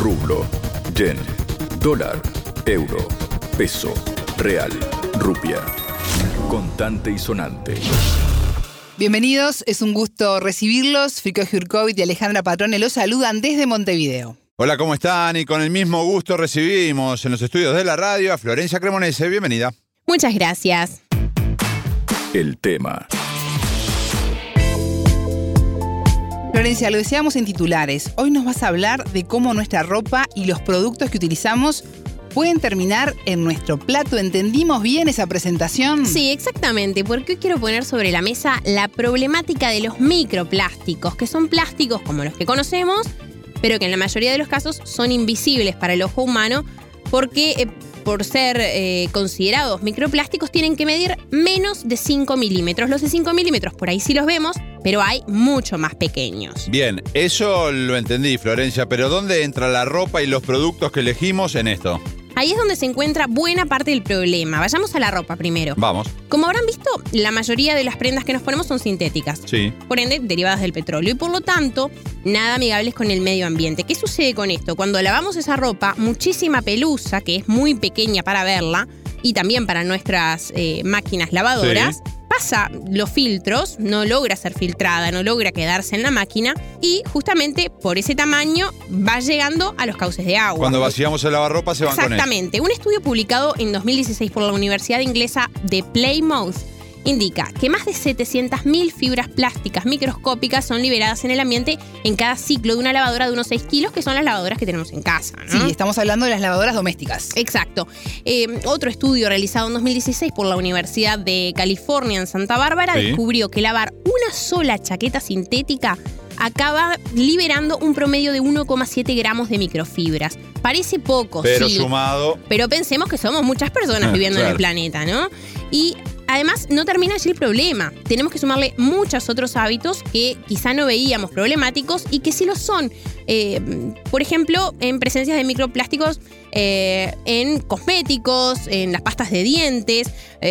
rublo, yen, dólar, euro, peso, real, rupia. Contante y sonante. Bienvenidos, es un gusto recibirlos. Fico Jurkovic y Alejandra Patrone los saludan desde Montevideo. Hola, ¿cómo están? Y con el mismo gusto recibimos en los estudios de la radio a Florencia Cremonese. Bienvenida. Muchas gracias. El tema. Florencia, lo decíamos en titulares. Hoy nos vas a hablar de cómo nuestra ropa y los productos que utilizamos pueden terminar en nuestro plato. ¿Entendimos bien esa presentación? Sí, exactamente, porque hoy quiero poner sobre la mesa la problemática de los microplásticos, que son plásticos como los que conocemos, pero que en la mayoría de los casos son invisibles para el ojo humano, porque por ser considerados microplásticos tienen que medir menos de 5 milímetros. Los de 5 milímetros por ahí sí los vemos, pero hay mucho más pequeños. Bien, eso lo entendí, Florencia, pero ¿dónde entra la ropa y los productos que elegimos en esto? Ahí es donde se encuentra buena parte del problema. Vayamos a la ropa primero. Vamos. Como habrán visto, la mayoría de las prendas que nos ponemos son sintéticas. Sí. Por ende, derivadas del petróleo y por lo tanto, nada amigables con el medio ambiente. ¿Qué sucede con esto? Cuando lavamos esa ropa, muchísima pelusa, que es muy pequeña para verla, y también para nuestras máquinas lavadoras, sí, pasa los filtros, no logra ser filtrada, no logra quedarse en la máquina y justamente por ese tamaño va llegando a los cauces de agua. Cuando vaciamos el lavarropa se van con eso. Exactamente. Un estudio publicado en 2016 por la Universidad Inglesa de Plymouth indica que más de 700.000 fibras plásticas microscópicas son liberadas en el ambiente en cada ciclo de una lavadora de unos 6 kilos, que son las lavadoras que tenemos en casa, ¿no? Sí, estamos hablando de las lavadoras domésticas. Exacto. Otro estudio realizado en 2016 por la Universidad de California en Santa Bárbara, sí, descubrió que lavar una sola chaqueta sintética acaba liberando un promedio de 1,7 gramos de microfibras. Parece poco, pero sí, sumado. Pero pensemos que somos muchas personas viviendo claro en el planeta, ¿no? Y además, no termina allí el problema. Tenemos que sumarle muchos otros hábitos que quizá no veíamos problemáticos y que sí lo son. Por ejemplo, en presencias de microplásticos en cosméticos, en las pastas de dientes.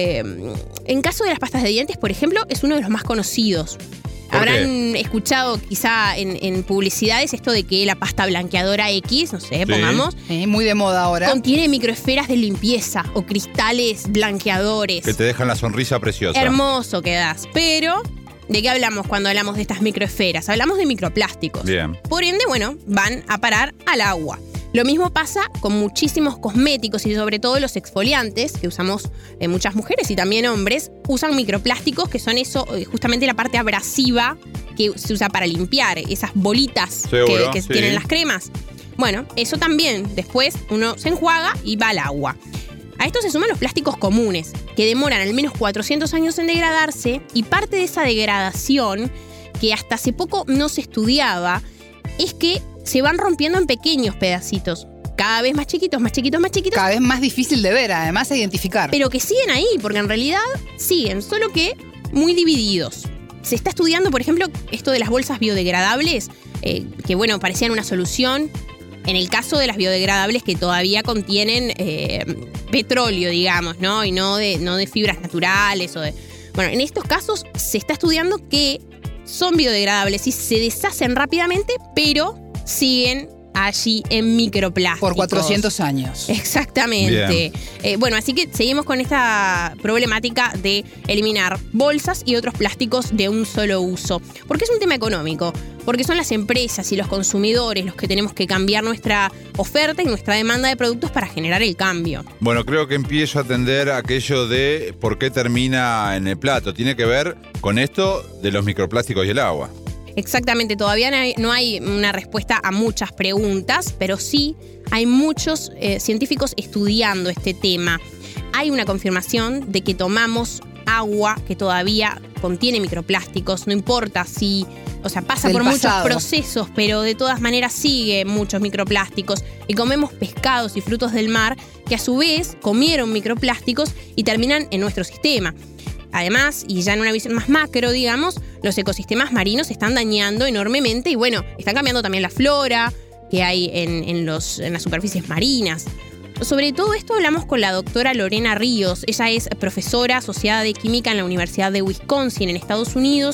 En caso de las pastas de dientes, por ejemplo, es uno de los más conocidos. Habrán escuchado quizá en publicidades esto de que la pasta blanqueadora X, no sé, sí, pongamos. Muy de moda ahora. Contiene microesferas de limpieza o cristales blanqueadores. Que te dejan la sonrisa preciosa. Hermoso quedás. Pero, ¿de qué hablamos cuando hablamos de estas microesferas? Hablamos de microplásticos. Bien. Por ende, bueno, van a parar al agua. Lo mismo pasa con muchísimos cosméticos y sobre todo los exfoliantes que usamos muchas mujeres y también hombres, usan microplásticos que son eso, justamente la parte abrasiva que se usa para limpiar, esas bolitas que sí, tienen las cremas. Bueno, eso también después uno se enjuaga y va al agua. A esto se suman los plásticos comunes, que demoran al menos 400 años en degradarse y parte de esa degradación, que hasta hace poco no se estudiaba, es que se van rompiendo en pequeños pedacitos, cada vez más chiquitos, más chiquitos, más chiquitos. Cada vez más difícil de ver, además, de identificar. Pero que siguen ahí, porque en realidad siguen, solo que muy divididos. Se está estudiando, por ejemplo, esto de las bolsas biodegradables, que bueno, parecían una solución. En el caso de las biodegradables que todavía contienen petróleo, digamos, ¿no? Y no de fibras naturales o de... Bueno, en estos casos se está estudiando que son biodegradables y se deshacen rápidamente, pero siguen allí en microplásticos. Por 400 años. Exactamente. Bueno, así que seguimos con esta problemática de eliminar bolsas y otros plásticos de un solo uso. Porque es un tema económico. Porque son las empresas y los consumidores los que tenemos que cambiar nuestra oferta y nuestra demanda de productos para generar el cambio. Bueno, creo que empiezo a atender aquello de por qué termina en el plato. Tiene que ver con esto de los microplásticos y el agua. Exactamente, todavía no hay una respuesta a muchas preguntas, pero sí hay muchos científicos estudiando este tema. Hay una confirmación de que tomamos agua que todavía contiene microplásticos, no importa si, o sea, pasa por muchos procesos, pero de todas maneras sigue muchos microplásticos. Y comemos pescados y frutos del mar que a su vez comieron microplásticos y terminan en nuestro sistema. Además, y ya en una visión más macro, digamos, los ecosistemas marinos se están dañando enormemente y bueno, están cambiando también la flora que hay en las superficies marinas. Sobre todo esto hablamos con la doctora Lorena Ríos. Ella es profesora asociada de química en la Universidad de Wisconsin en Estados Unidos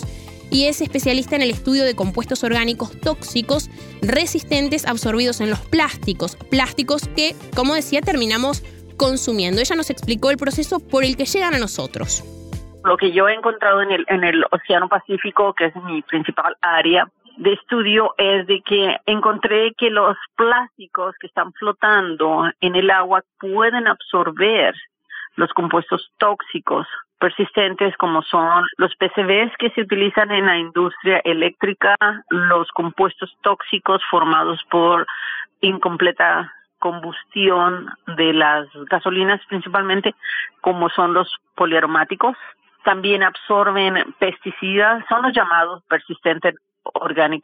y es especialista en el estudio de compuestos orgánicos tóxicos resistentes absorbidos en los plásticos que, como decía, terminamos consumiendo. Ella nos explicó el proceso por el que llegan a nosotros. Lo que yo he encontrado en el Océano Pacífico, que es mi principal área de estudio, es de que encontré que los plásticos que están flotando en el agua pueden absorber los compuestos tóxicos persistentes, como son los PCBs que se utilizan en la industria eléctrica, los compuestos tóxicos formados por incompleta combustión de las gasolinas principalmente, como son los poliaromáticos. También absorben pesticidas, son los llamados persistent organic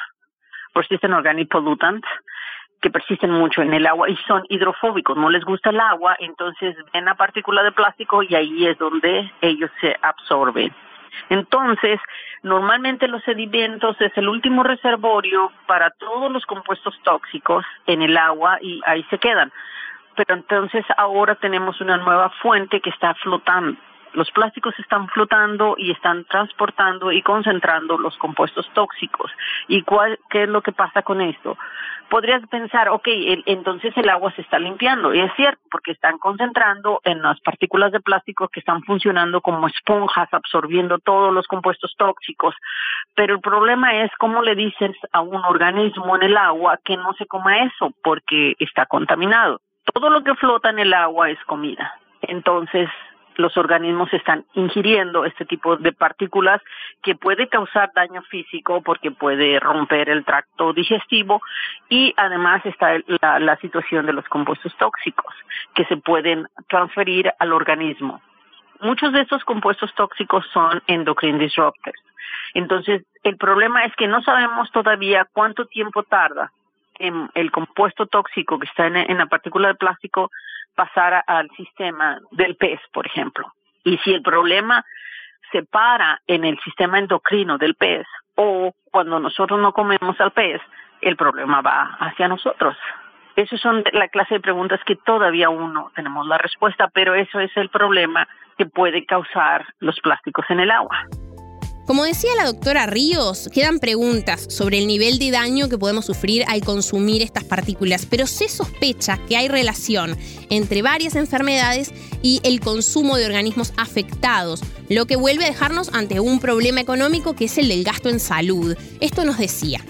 pollutants, que persisten mucho en el agua y son hidrofóbicos, no les gusta el agua, entonces ven la partícula de plástico y ahí es donde ellos se absorben. Entonces, normalmente los sedimentos es el último reservorio para todos los compuestos tóxicos en el agua y ahí se quedan. Pero entonces ahora tenemos una nueva fuente que está flotando. Los plásticos están flotando y están transportando y concentrando los compuestos tóxicos. ¿Y qué es lo que pasa con esto? Podrías pensar, entonces el agua se está limpiando. Y es cierto, porque están concentrando en las partículas de plástico que están funcionando como esponjas, absorbiendo todos los compuestos tóxicos. Pero el problema es cómo le dices a un organismo en el agua que no se coma eso, porque está contaminado. Todo lo que flota en el agua es comida. Entonces, los organismos están ingiriendo este tipo de partículas que puede causar daño físico porque puede romper el tracto digestivo, y además está la situación de los compuestos tóxicos que se pueden transferir al organismo. Muchos de estos compuestos tóxicos son endocrine disruptors. Entonces, el problema es que no sabemos todavía cuánto tiempo tarda en el compuesto tóxico que está en la partícula de plástico pasar al sistema del pez, por ejemplo. Y si el problema se para en el sistema endocrino del pez, o cuando nosotros no comemos al pez, el problema va hacia nosotros. Esas son la clase de preguntas que todavía aún no tenemos la respuesta, pero eso es el problema que puede causar los plásticos en el agua. Como decía la doctora Ríos, quedan preguntas sobre el nivel de daño que podemos sufrir al consumir estas partículas, pero se sospecha que hay relación entre varias enfermedades y el consumo de organismos afectados, lo que vuelve a dejarnos ante un problema económico que es el del gasto en salud. Esto nos decía.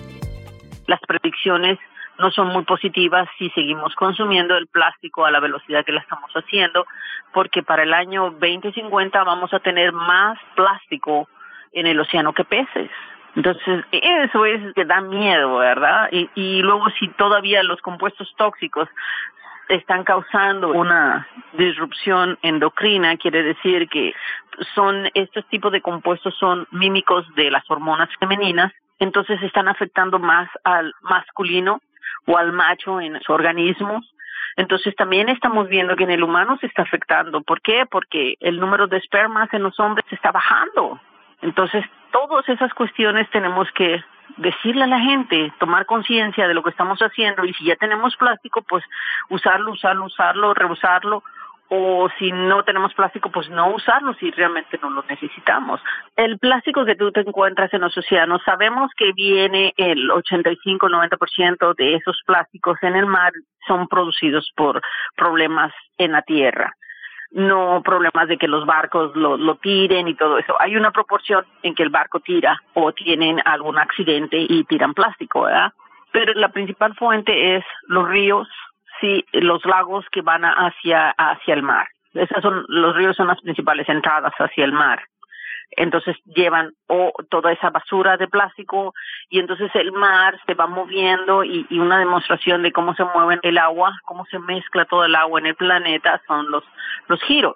Las predicciones no son muy positivas si seguimos consumiendo el plástico a la velocidad que la estamos haciendo, porque para el año 2050 vamos a tener más plástico en el océano que peces. Entonces, eso es que da miedo, ¿verdad? Y luego, si todavía los compuestos tóxicos están causando una disrupción endocrina, quiere decir que estos tipos de compuestos son mímicos de las hormonas femeninas, entonces están afectando más al masculino o al macho en su organismo. Entonces también estamos viendo que en el humano se está afectando. ¿Por qué? Porque el número de espermas en los hombres está bajando. Entonces, todas esas cuestiones tenemos que decirle a la gente, tomar conciencia de lo que estamos haciendo, y si ya tenemos plástico, pues usarlo, reusarlo, o si no tenemos plástico, pues no usarlo si realmente no lo necesitamos. El plástico que tú te encuentras en los océanos, sabemos que viene el 85-90% de esos plásticos en el mar son producidos por problemas en la tierra. No problemas de que los barcos lo tiren y todo eso. Hay una proporción en que el barco tira o tienen algún accidente y tiran plástico, ¿verdad? Pero la principal fuente es los ríos, sí, los lagos que van hacia el mar. Los ríos son las principales entradas hacia el mar. Entonces llevan toda esa basura de plástico, y entonces el mar se va moviendo, y una demostración de cómo se mueve el agua, cómo se mezcla todo el agua en el planeta son los giros.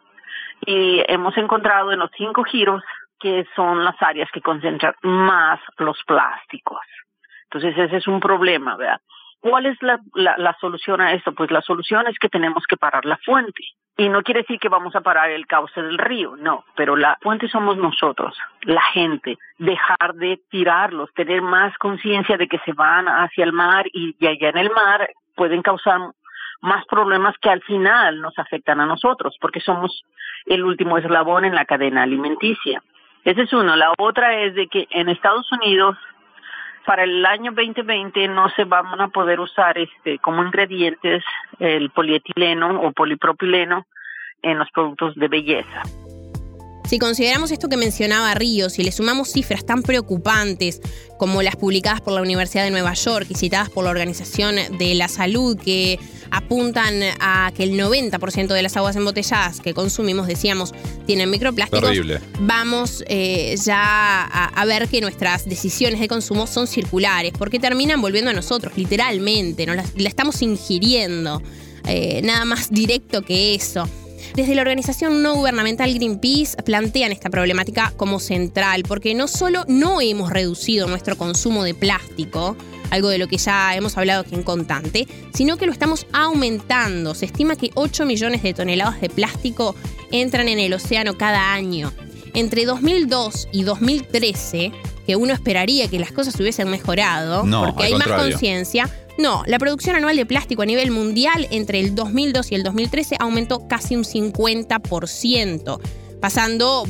Y hemos encontrado en los 5 giros que son las áreas que concentran más los plásticos. Entonces ese es un problema, ¿verdad? ¿Cuál es la solución a esto? Pues la solución es que tenemos que parar la fuente. Y no quiere decir que vamos a parar el cauce del río, no. Pero la fuente somos nosotros, la gente. Dejar de tirarlos, tener más conciencia de que se van hacia el mar, y allá en el mar pueden causar más problemas que al final nos afectan a nosotros, porque somos el último eslabón en la cadena alimenticia. Esa es uno. La otra es de que en Estados Unidos para el año 2020 no se van a poder usar como ingredientes el polietileno o polipropileno en los productos de belleza. Si consideramos esto que mencionaba Ríos y le sumamos cifras tan preocupantes como las publicadas por la Universidad de Nueva York y citadas por la Organización de la Salud, que apuntan a que el 90% de las aguas embotelladas que consumimos, decíamos, tienen microplásticos, terrible. Vamos ya a ver que nuestras decisiones de consumo son circulares, porque terminan volviendo a nosotros, literalmente, la estamos ingiriendo, nada más directo que eso. Desde la organización no gubernamental Greenpeace plantean esta problemática como central, porque no solo no hemos reducido nuestro consumo de plástico, algo de lo que ya hemos hablado aquí en Contante, sino que lo estamos aumentando. Se estima que 8 millones de toneladas de plástico entran en el océano cada año. Entre 2002 y 2013, que uno esperaría que las cosas hubiesen mejorado, porque hay más conciencia. No, la producción anual de plástico a nivel mundial entre el 2002 y el 2013 aumentó casi un 50%, pasando,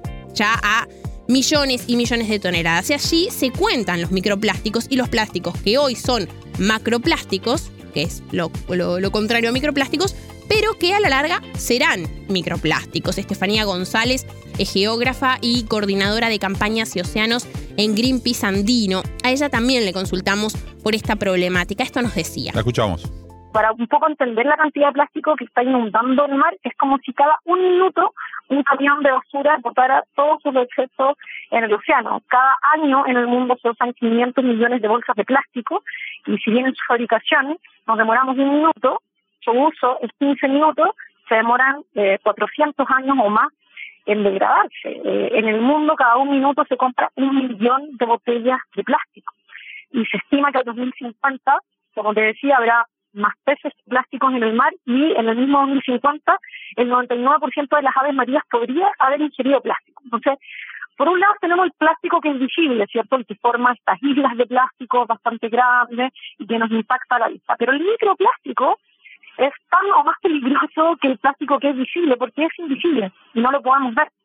ya a millones y millones de toneladas. Y allí se cuentan los microplásticos y los plásticos que hoy son macroplásticos, que es lo contrario a microplásticos, pero que a la larga serán microplásticos. Estefanía González es geógrafa y coordinadora de campañas y océanos en Greenpeace Andino. A ella también le consultamos por esta problemática. Esto nos decía. La escuchamos. Para un poco entender la cantidad de plástico que está inundando el mar, es como si cada un minuto un camión de basura botara todos sus excesos en el océano. Cada año en el mundo se usan 500 millones de bolsas de plástico, y si bien en su fabricación nos demoramos 1 minuto, su uso es 15 minutos, se demoran 400 años o más en degradarse. En el mundo cada 1 minuto se compra 1 millón de botellas de plástico, y se estima que al 2050, como te decía, habrá más peces plásticos en el mar, y en el mismo 2050 el 99% de las aves marinas podría haber ingerido plástico. Entonces, por un lado tenemos el plástico que es visible, ¿cierto?, el que forma estas islas de plástico bastante grandes y que nos impacta a la vista, pero el microplástico es tan o más peligroso que el plástico que es visible, porque es invisible y no lo podemos ver.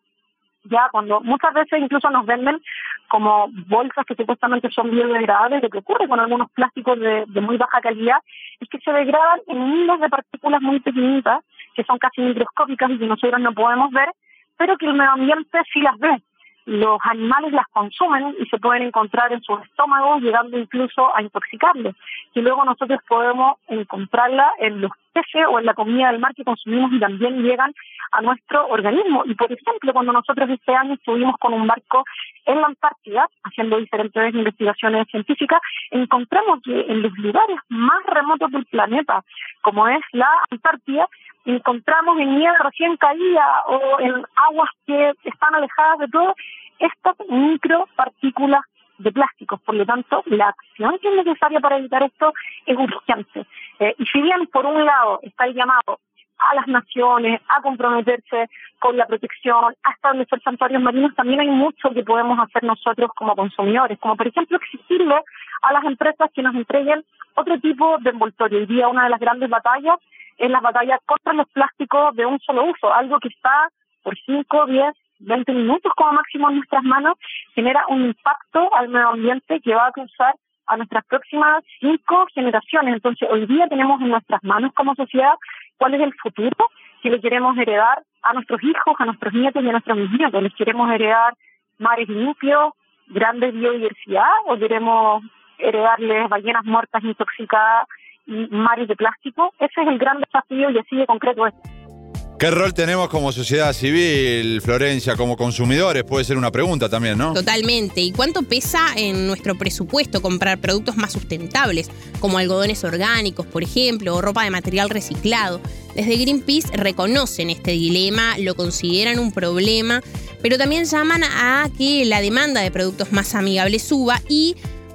Ya cuando muchas veces incluso nos venden como bolsas que supuestamente son biodegradables, lo que ocurre con algunos plásticos de muy baja calidad es que se degradan en miles de partículas muy pequeñitas, que son casi microscópicas y que nosotros no podemos ver, pero que el medio ambiente sí las ve. Los animales las consumen y se pueden encontrar en sus estómagos, llegando incluso a intoxicarlos. Y luego nosotros podemos encontrarla en los peces o en la comida del mar que consumimos, y también llegan a nuestro organismo. Y por ejemplo, cuando nosotros este año estuvimos con un barco en la Antártida, haciendo diferentes investigaciones científicas, encontramos que en los lugares más remotos del planeta, como es la Antártida, encontramos en nieve recién caída o en aguas que están alejadas de todo estas micropartículas de plásticos. Por lo tanto, la acción que es necesaria para evitar esto es urgente. Y si bien, por un lado, está el llamado a las naciones a comprometerse con la protección, a establecer santuarios marinos, también hay mucho que podemos hacer nosotros como consumidores, como por ejemplo exigirle a las empresas que nos entreguen otro tipo de envoltorio. Hoy día una de las grandes batallas es la batalla contra los plásticos de un solo uso, algo que está por 5, 10, 20 minutos como máximo en nuestras manos, genera un impacto al medio ambiente que va a causar a nuestras próximas 5 generaciones. Entonces, hoy día tenemos en nuestras manos como sociedad cuál es el futuro que le queremos heredar a nuestros hijos, a nuestros nietos y a nuestros bisnietos. ¿Les queremos heredar mares limpios, grandes biodiversidad, o queremos heredarles ballenas muertas intoxicadas y mares de plástico? Ese es el gran desafío, y así de concreto es. ¿Qué rol tenemos como sociedad civil, Florencia, como consumidores? Puede ser una pregunta también, ¿no? Totalmente. ¿Y cuánto pesa en nuestro presupuesto comprar productos más sustentables, como algodones orgánicos, por ejemplo, o ropa de material reciclado? Desde Greenpeace reconocen este dilema, lo consideran un problema, pero también llaman a que la demanda de productos más amigables suba y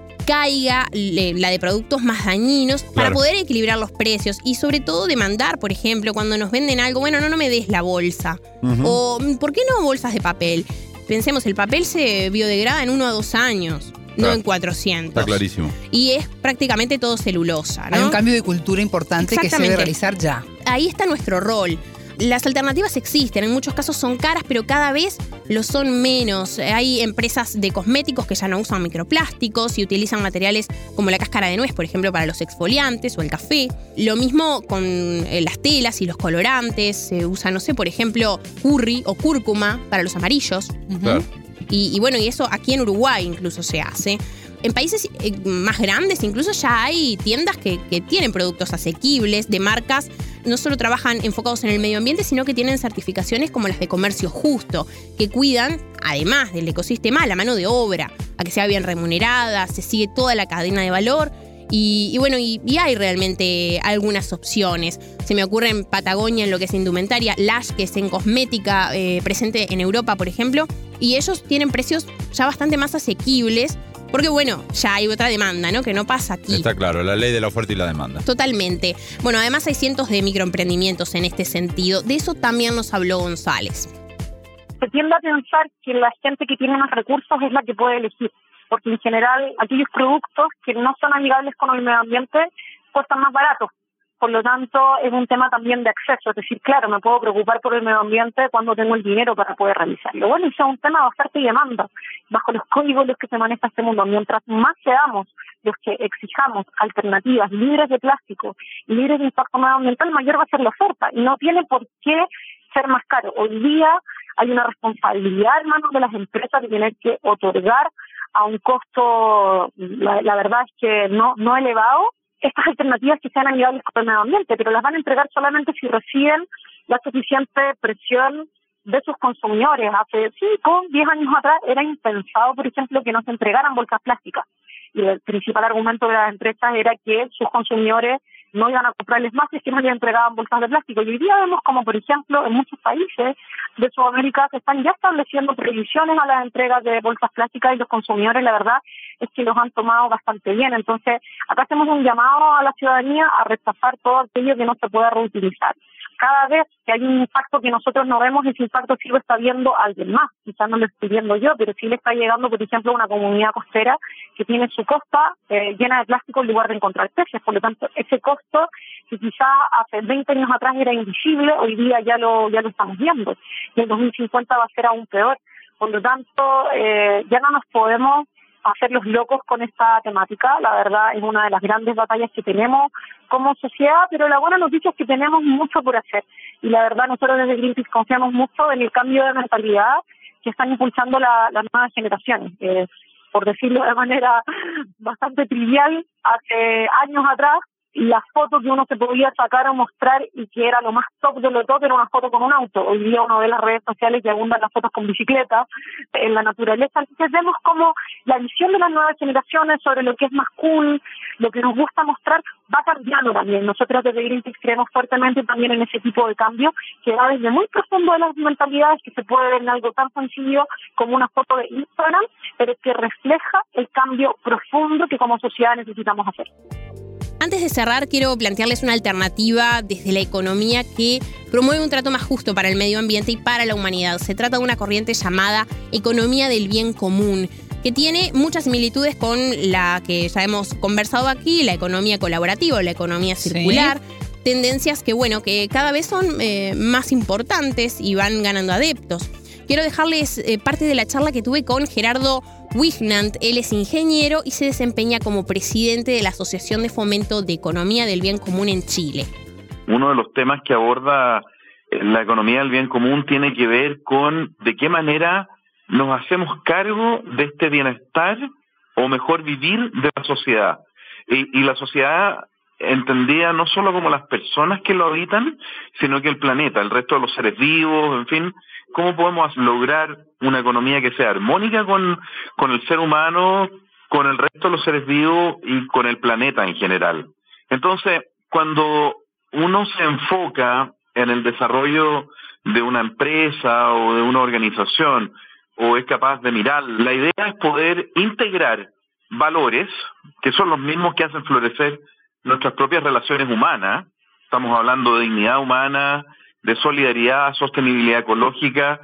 caiga la de productos más dañinos, para poder equilibrar los precios y sobre todo demandar, por ejemplo, cuando nos venden algo, bueno, no me des la bolsa. O ¿por qué no bolsas de papel? Pensemos, el papel se biodegrada en 1 a 2 años, no en 400. Está clarísimo. Y es prácticamente todo celulosa, ¿no? Hay un cambio de cultura importante que se debe realizar ya. Ahí está nuestro rol. las alternativas existen, en muchos casos son caras, pero cada vez lo son menos. Hay empresas de cosméticos que ya no usan microplásticos y utilizan materiales como la cáscara de nuez, por ejemplo, para los exfoliantes o el café. Lo mismo con las telas y los colorantes. Se usa, no sé, por ejemplo, curry o cúrcuma para los amarillos. Claro. Y bueno, y eso aquí en Uruguay incluso se hace. En países más grandes incluso ya hay tiendas que tienen productos asequibles, de marcas, no solo trabajan enfocados en el medio ambiente, sino que tienen certificaciones como las de comercio justo, que cuidan, además del ecosistema, la mano de obra, a que sea bien remunerada, se sigue toda la cadena de valor. Y bueno, y hay realmente algunas opciones. Se me ocurre en Patagonia, en lo que es indumentaria, Lash, que es en cosmética, presente en Europa, por ejemplo, y ellos tienen precios ya bastante más asequibles, porque bueno, ya hay otra demanda, ¿no? Que no pasa aquí. Está claro, la ley de la oferta y la demanda. Totalmente. Bueno, además hay cientos de microemprendimientos en este sentido. De eso también nos habló González. Se tiende a pensar que la gente que tiene más recursos es la que puede elegir, porque en general aquellos productos que no son amigables con el medio ambiente cuestan más baratos. Por lo tanto, es un tema también de acceso. Es decir, claro, me puedo preocupar por el medio ambiente cuando tengo el dinero para poder realizarlo. Bueno, eso es un tema de oferta y demanda, bajo los códigos en los que se maneja este mundo. Mientras más seamos los que exijamos alternativas libres de plástico, libres de impacto medioambiental, mayor va a ser la oferta. Y no tiene por qué ser más caro. Hoy día hay una responsabilidad en manos de las empresas de tener que otorgar a un costo, la verdad es que no elevado, estas alternativas que sean amigables con el medio ambiente, pero las van a entregar solamente si reciben la suficiente presión de sus consumidores. Hace 5, 10 años atrás era impensado, por ejemplo, que no se entregaran bolsas plásticas. Y el principal argumento de las empresas era que sus consumidores no iban a comprarles más si es que no les entregaban bolsas de plástico. Y hoy día vemos como, por ejemplo, en muchos países de Sudamérica se están ya estableciendo prohibiciones a las entregas de bolsas plásticas y los consumidores, la verdad, es que los han tomado bastante bien. Entonces, acá hacemos un llamado a la ciudadanía a rechazar todo aquello que no se pueda reutilizar. Cada vez que hay un impacto que nosotros no vemos, ese impacto sí lo está viendo alguien más. Quizás no lo estoy viendo yo, pero sí le está llegando, por ejemplo, a una comunidad costera que tiene su costa llena de plástico en lugar de encontrar peces. Por lo tanto, ese costo que quizás hace 20 años atrás era invisible, hoy día ya lo estamos viendo. Y en 2050 va a ser aún peor. Por lo tanto, ya no nos podemos hacer los locos con esta temática. La verdad es una de las grandes batallas que tenemos como sociedad, pero la buena noticia es que tenemos mucho por hacer. Y la verdad nosotros desde Greenpeace confiamos mucho en el cambio de mentalidad que están impulsando las nuevas generaciones. Por decirlo de manera bastante trivial, hace años atrás, la foto que uno se podía sacar o mostrar y que era lo más top de lo top era una foto con un auto. Hoy día uno ve las redes sociales y abundan las fotos con bicicleta en la naturaleza. Entonces vemos como la visión de las nuevas generaciones sobre lo que es más cool, lo que nos gusta mostrar, va cambiando también. Nosotros desde Greenpeace creemos fuertemente también en ese tipo de cambio que va desde muy profundo de las mentalidades, que se puede ver en algo tan sencillo como una foto de Instagram, pero que refleja el cambio profundo que como sociedad necesitamos hacer. Antes de cerrar, quiero plantearles una alternativa desde la economía que promueve un trato más justo para el medio ambiente y para la humanidad. Se trata de una corriente llamada economía del bien común, que tiene muchas similitudes con la que ya hemos conversado aquí, la economía colaborativa o la economía circular. ¿Sí? Tendencias que cada vez son más importantes y van ganando adeptos. Quiero dejarles parte de la charla que tuve con Gerardo Wignant. Él es ingeniero y se desempeña como presidente de la Asociación de Fomento de Economía del Bien Común en Chile. Uno de los temas que aborda la economía del bien común tiene que ver con de qué manera nos hacemos cargo de este bienestar o mejor vivir de la sociedad. Y la sociedad entendida no solo como las personas que lo habitan, sino que el planeta, el resto de los seres vivos, en fin, cómo podemos lograr una economía que sea armónica con el ser humano, con el resto de los seres vivos y con el planeta en general. Entonces, cuando uno se enfoca en el desarrollo de una empresa o de una organización, o es capaz de mirar, la idea es poder integrar valores que son los mismos que hacen florecer nuestras propias relaciones humanas. Estamos hablando de dignidad humana, de solidaridad, sostenibilidad ecológica,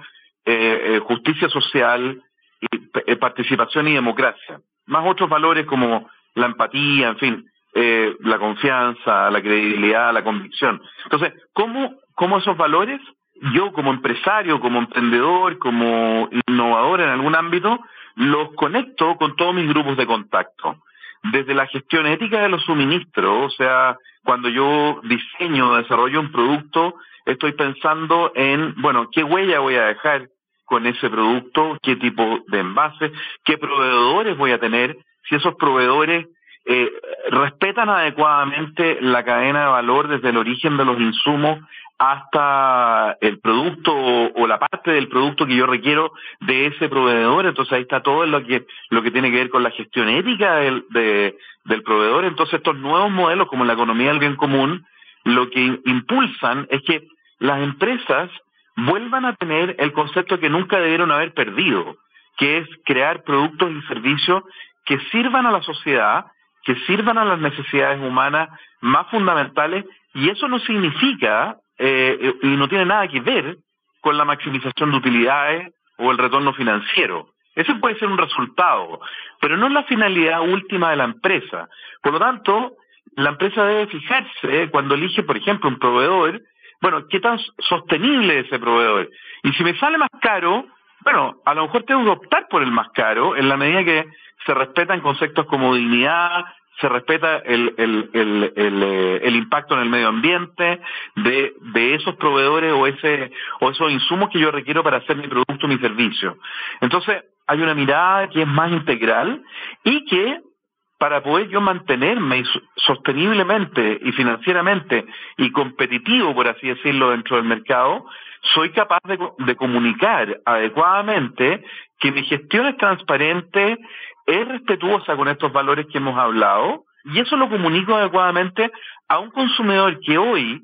justicia social, y, participación y democracia. Más otros valores como la empatía, en fin, la confianza, la credibilidad, la convicción. Entonces, ¿cómo cómo esos valores, yo como empresario, como emprendedor, como innovador en algún ámbito, los conecto con todos mis grupos de contacto. Desde la gestión ética de los suministros, o sea, cuando yo diseño o desarrollo un producto, estoy pensando en, qué huella voy a dejar con ese producto, qué tipo de envase, qué proveedores voy a tener, si esos proveedores respetan adecuadamente la cadena de valor desde el origen de los insumos hasta el producto o la parte del producto que yo requiero de ese proveedor. Entonces ahí está todo lo que tiene que ver con la gestión ética del proveedor. Entonces estos nuevos modelos, como la economía del bien común, lo que impulsan es que las empresas vuelvan a tener el concepto que nunca debieron haber perdido, que es crear productos y servicios que sirvan a la sociedad, que sirvan a las necesidades humanas más fundamentales, y eso no significa y no tiene nada que ver con la maximización de utilidades o el retorno financiero. Ese puede ser un resultado, pero no es la finalidad última de la empresa. Por lo tanto, la empresa debe fijarse cuando elige, por ejemplo, un proveedor, qué tan sostenible es ese proveedor. Y si me sale más caro, a lo mejor tengo que optar por el más caro en la medida que se respetan conceptos como dignidad, se respeta el impacto en el medio ambiente de esos proveedores o esos insumos que yo requiero para hacer mi producto, mi servicio. Entonces, hay una mirada que es más integral y que para poder yo mantenerme sosteniblemente y financieramente y competitivo, por así decirlo, dentro del mercado, soy capaz de comunicar adecuadamente que mi gestión es transparente, es respetuosa con estos valores que hemos hablado, y eso lo comunico adecuadamente a un consumidor que hoy,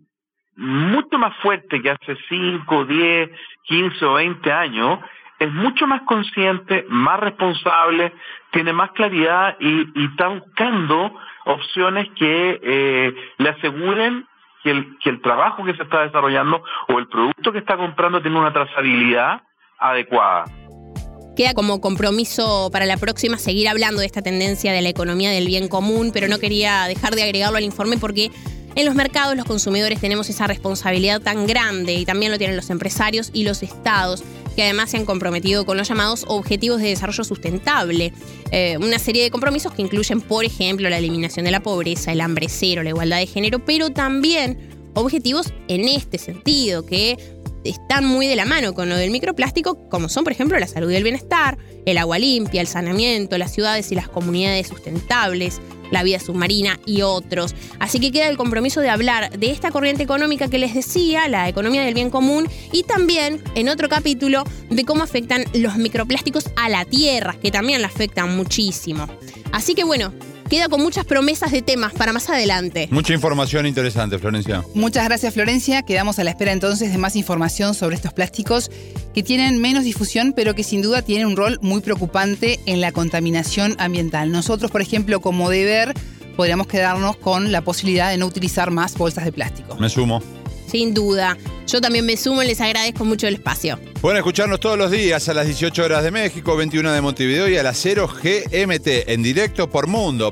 mucho más fuerte que hace 5, 10, 15 o 20 años, es mucho más consciente, más responsable, tiene más claridad y está buscando opciones que le aseguren que el trabajo que se está desarrollando o el producto que está comprando tiene una trazabilidad adecuada. Queda como compromiso para la próxima seguir hablando de esta tendencia de la economía del bien común, pero no quería dejar de agregarlo al informe porque en los mercados los consumidores tenemos esa responsabilidad tan grande y también lo tienen los empresarios y los estados, que además se han comprometido con los llamados Objetivos de Desarrollo Sustentable. Una serie de compromisos que incluyen, por ejemplo, la eliminación de la pobreza, el hambre cero, la igualdad de género, pero también objetivos en este sentido, que están muy de la mano con lo del microplástico, como son, por ejemplo, la salud y el bienestar, el agua limpia, el saneamiento, las ciudades y las comunidades sustentables, la vida submarina y otros. Así que queda el compromiso de hablar de esta corriente económica que les decía, la economía del bien común, y también, en otro capítulo, de cómo afectan los microplásticos a la tierra, que también la afectan muchísimo. Así que bueno, queda con muchas promesas de temas para más adelante. Mucha información interesante, Florencia. Muchas gracias, Florencia. Quedamos a la espera entonces de más información sobre estos plásticos que tienen menos difusión, pero que sin duda tienen un rol muy preocupante en la contaminación ambiental. Nosotros, por ejemplo, como deber, podríamos quedarnos con la posibilidad de no utilizar más bolsas de plástico. Me sumo. Sin duda. Yo también me sumo, les agradezco mucho el espacio. Pueden escucharnos todos los días a las 18 horas de México, 21 de Montevideo y a las 0 GMT en directo por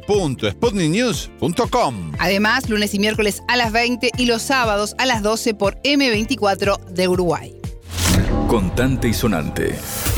mundo.sputniknews.com. Además, lunes y miércoles a las 20 y los sábados a las 12 por M24 de Uruguay. Contante y sonante.